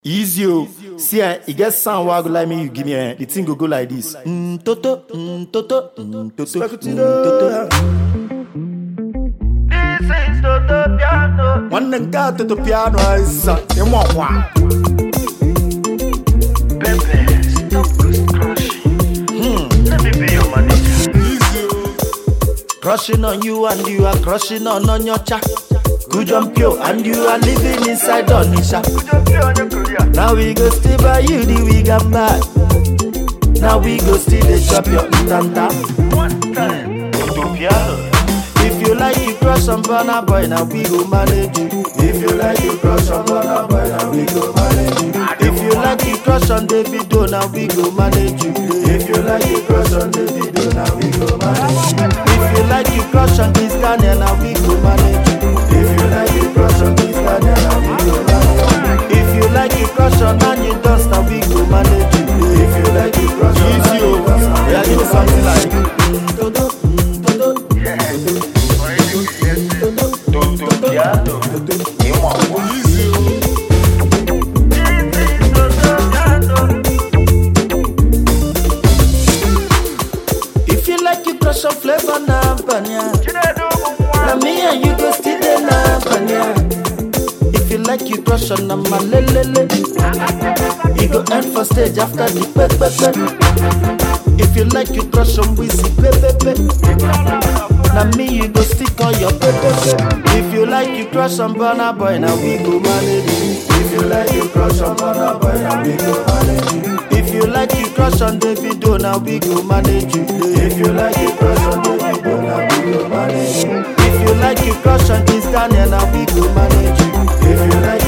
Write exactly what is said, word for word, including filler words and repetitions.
Easy, oh. See, eh, it gets sound where I go like me, you give me, eh, the thing go go like this. Mm, toto, mm, toto, mm, toto, mm, toto. This is Toto Piano. One nigga got to the piano, is uh, you want one. Baby, stop crushing. Hmm. Let me be your manager. Easy, oh. Crushing on you and you are crushing on on your cha. Good jump yo, and you are living inside Onisha. Could you be on your career? Now we go stay by you the week and back. Now we go still the chop your intanta. One time. Toto Piano. If you like you crush on Burna Boy, now we go manage you. If you like you crush on Burna Boy, now we go manage you. If you like you crush on Davido, now we go manage you. If you like you crush on Davido, now we go manage you. If you like you crush on this Daniel, now we go manage you. If you like you crush on this Daniel, now we go manage you. If you like you crush on Anya Dust, now we go manage you. If you like you crush on Anya Dust, now we go something like Toto, Toto. Yeah. Toto Piano. You want one? This is Toto Piano. If you like you crush on Flavor na Banya, You don't know na what? me and you go still dey na Banya. If you like you crush on na Malelele, you go end for stage after the pepepe. If you like you crush on Wizzy pepepe, na me you go stick on your pepepe. If you like you crush on Burna Boy, now we go manage you. If you like you crush on Burna Boy, now we go manage you. If you like you crush on Davido, now we go manage you. If you like you crush on Davido, now we go manage you. If you like you crush on this Daniel, now we go manage you. If you like